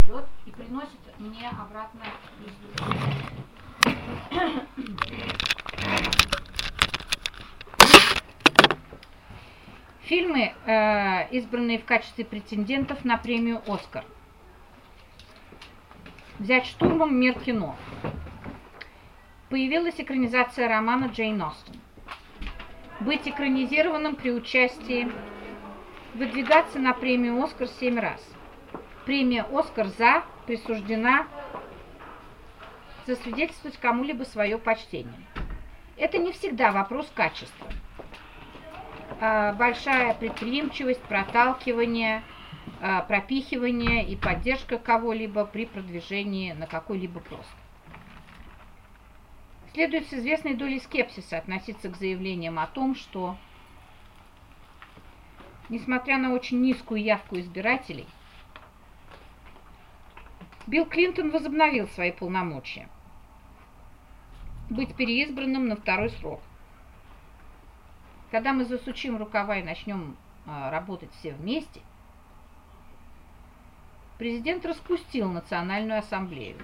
идет и приносит мне обратно листочек. Фильмы, избранные в качестве претендентов на премию «Оскар». Взять штурмом мир кино. Появилась экранизация романа Джейн Остин. Быть экранизированным при участии. Выдвигаться на премию «Оскар» 7 раз. Премия «Оскар» присуждена засвидетельствовать кому-либо свое почтение. Это не всегда вопрос качества. Большая предприимчивость, проталкивание, пропихивание и поддержка кого-либо при продвижении на какой-либо пост. Следует с известной долей скепсиса относиться к заявлениям о том, что, несмотря на очень низкую явку избирателей, Билл Клинтон возобновил свои полномочия быть переизбранным на второй срок. Когда мы засучим рукава и начнем работать все вместе, президент распустил Национальную ассамблею.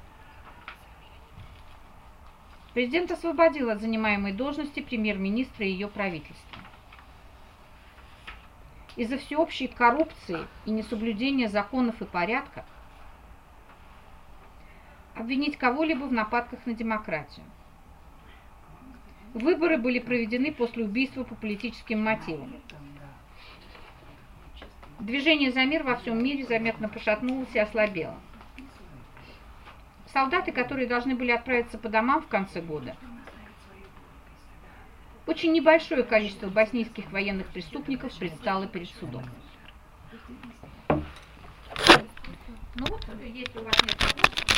Президент освободил от занимаемой должности премьер-министра и ее правительства. Из-за всеобщей коррупции и несоблюдения законов и порядка обвинить кого-либо в нападках на демократию. Выборы были проведены после убийства по политическим мотивам. Движение за мир во всем мире заметно пошатнулось и ослабело. Солдаты, которые должны были отправиться по домам в конце года, очень небольшое количество боснийских военных преступников предстало перед судом. Ну вот, если у вас нет вопросов.